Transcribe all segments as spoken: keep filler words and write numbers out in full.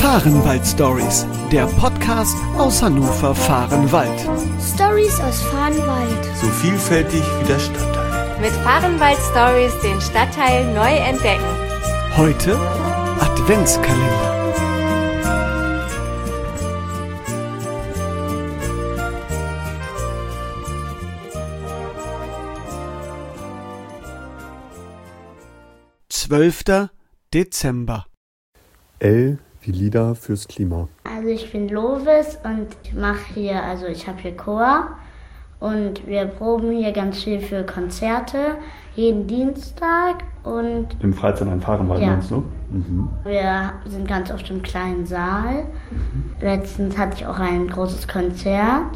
Fahrenwald-Stories, der Podcast aus Hannover-Fahrenwald. Stories aus Fahrenwald. So vielfältig wie der Stadtteil. Mit Fahrenwald-Stories den Stadtteil neu entdecken. Heute Adventskalender. zwölfter Dezember. L wie Lieder fürs Klima. Also ich bin Lovis und ich mache hier, also ich habe hier Chor und wir proben hier ganz viel für Konzerte, jeden Dienstag und... Im Freizeitverein Fahrenwald, ja. Meinst du? Mhm. Wir sind ganz oft im kleinen Saal. Mhm. Letztens hatte ich auch ein großes Konzert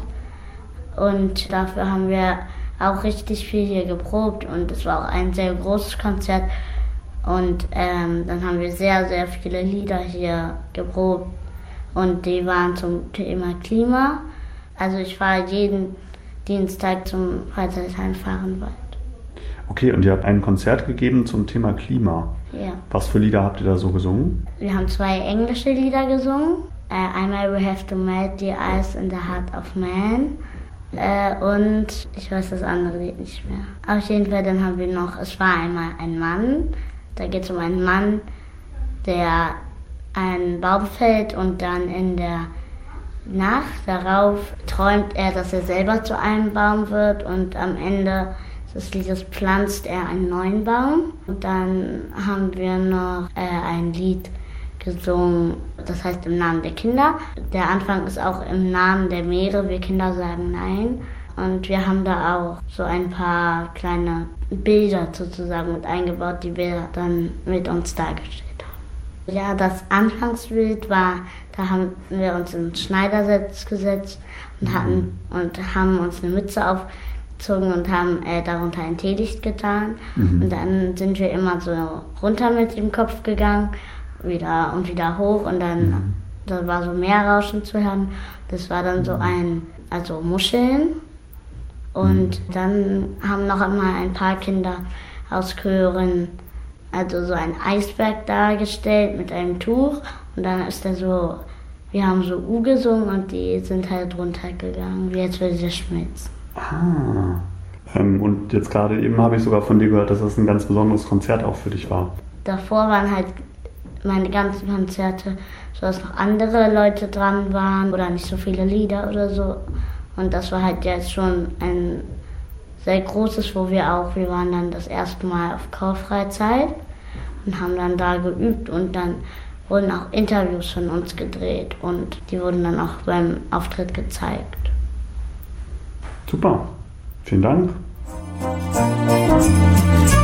und dafür haben wir auch richtig viel hier geprobt und es war auch ein sehr großes Konzert. Und ähm, dann haben wir sehr, sehr viele Lieder hier geprobt und die waren zum Thema Klima. Also ich fahre jeden Dienstag zum Freizeitverein Fahrenwald. Okay, und ihr habt ein Konzert gegeben zum Thema Klima. Ja. Was für Lieder habt ihr da so gesungen? Wir haben zwei englische Lieder gesungen. Äh, einmal We Have to Melt the Ice in the Heart of Man. Äh, und ich weiß das andere Lied nicht mehr. Auf jeden Fall, dann haben wir noch, es war einmal ein Mann. Da geht es um einen Mann, der einen Baum fällt und dann in der Nacht darauf träumt er, dass er selber zu einem Baum wird und am Ende des Liedes pflanzt er einen neuen Baum. Und dann haben wir noch äh, ein Lied gesungen, das heißt im Namen der Kinder. Der Anfang ist auch im Namen der Meere, wir Kinder sagen Nein. Und wir haben da auch so ein paar kleine Bilder sozusagen mit eingebaut, die wir dann mit uns dargestellt haben. Ja, das Anfangsbild war, da haben wir uns in den Schneidersitz gesetzt und, hatten, und haben uns eine Mütze aufgezogen und haben äh, darunter ein Teelicht getan. Mhm. Und dann sind wir immer so runter mit dem Kopf gegangen wieder und wieder hoch und dann mhm. da war so Meerrauschen zu hören. Das war dann so ein, also Muscheln. Und dann haben noch einmal ein paar Kinder aus Chören also so einen Eisberg dargestellt mit einem Tuch. Und dann ist da so, wir haben so U gesungen und die sind halt runtergegangen, wie jetzt würde sie schmelzen. Ah, ähm, und jetzt gerade eben habe ich sogar von dir gehört, dass das ein ganz besonderes Konzert auch für dich war. Davor waren halt meine ganzen Konzerte, so dass noch andere Leute dran waren oder nicht so viele Lieder oder so. Und das war halt jetzt schon ein sehr großes, wo wir auch, wir waren dann das erste Mal auf Kaufreizeit und haben dann da geübt und dann wurden auch Interviews von uns gedreht und die wurden dann auch beim Auftritt gezeigt. Super, vielen Dank.